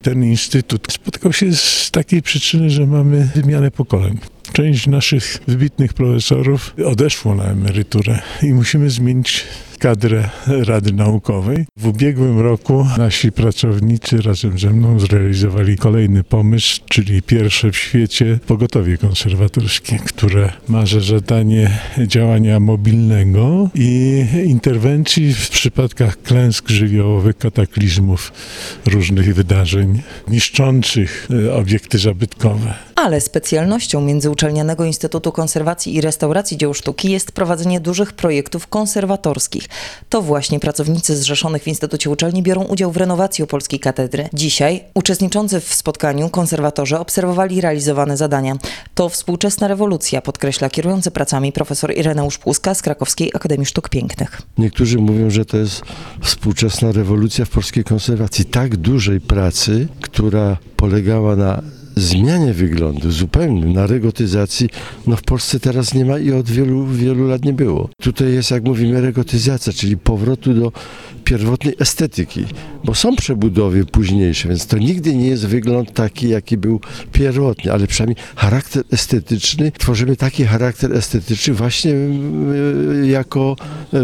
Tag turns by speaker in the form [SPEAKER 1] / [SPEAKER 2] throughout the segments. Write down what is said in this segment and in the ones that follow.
[SPEAKER 1] Ten instytut spotkał się z takiej przyczyny, że mamy wymianę pokoleń. Część naszych wybitnych profesorów odeszło na emeryturę i musimy zmienić kadrę Rady Naukowej. W ubiegłym roku nasi pracownicy razem ze mną zrealizowali kolejny pomysł, czyli pierwsze w świecie pogotowie konserwatorskie, które ma za zadanie działania mobilnego i interwencji w przypadkach klęsk żywiołowych, kataklizmów, różnych wydarzeń niszczących obiekty zabytkowe.
[SPEAKER 2] Ale specjalnością Międzyuczelnianego Instytutu Konserwacji i Restauracji Dzieł Sztuki jest prowadzenie dużych projektów konserwatorskich. To właśnie pracownicy zrzeszonych w Instytucie Uczelni biorą udział w renowacji Opolskiej Katedry. Dzisiaj uczestniczący w spotkaniu konserwatorzy obserwowali realizowane zadania. To współczesna rewolucja, podkreśla kierujący pracami profesor Ireneusz Płuska z Krakowskiej Akademii Sztuk Pięknych.
[SPEAKER 3] Niektórzy mówią, że to jest współczesna rewolucja w polskiej konserwacji. Tak dużej pracy, która polegała na zmianie wyglądu zupełnym, na regotyzacji, w Polsce teraz nie ma i od wielu, wielu lat nie było. Tutaj jest, jak mówimy, regotyzacja, czyli powrotu do pierwotnej estetyki, bo są przebudowy późniejsze, więc to nigdy nie jest wygląd taki, jaki był pierwotny, ale przynajmniej charakter estetyczny, tworzymy taki charakter estetyczny właśnie jako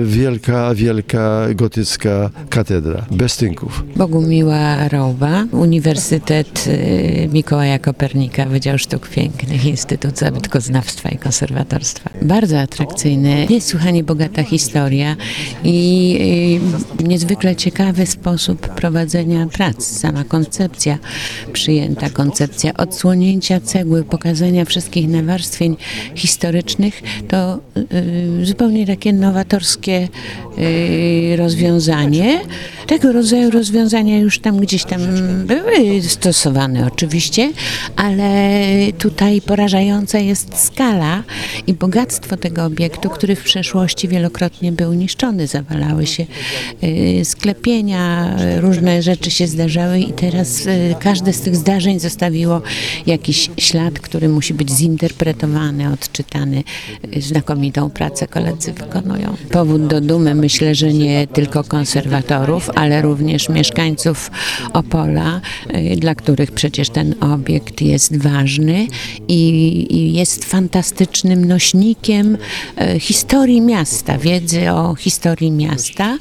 [SPEAKER 3] wielka gotycka katedra, bez tynków.
[SPEAKER 4] Bogumiła Rauba, Uniwersytet Mikołaja Kopernika, Wydział Sztuk Pięknych, Instytut Zabytkoznawstwa i Konserwatorstwa. Bardzo atrakcyjny, niesłychanie bogata historia i niezwykle ciekawy sposób prowadzenia prac. Sama koncepcja przyjęta, koncepcja odsłonięcia cegły, pokazania wszystkich nawarstwień historycznych, to zupełnie takie nowatorskie rozwiązanie. Tego rodzaju rozwiązania już tam gdzieś tam były stosowane oczywiście, ale tutaj porażająca jest skala i bogactwo tego obiektu, który w przeszłości wielokrotnie był niszczony. Zawalały się sklepienia, różne rzeczy się zdarzały i teraz każde z tych zdarzeń zostawiło jakiś ślad, który musi być zinterpretowany, odczytany. Znakomitą pracę koledzy wykonują. Powód do dumy, myślę, że nie tylko konserwatorów, ale również mieszkańców Opola, dla których przecież ten obiekt jest ważny i jest fantastycznym nośnikiem historii miasta, wiedzy o historii miasta.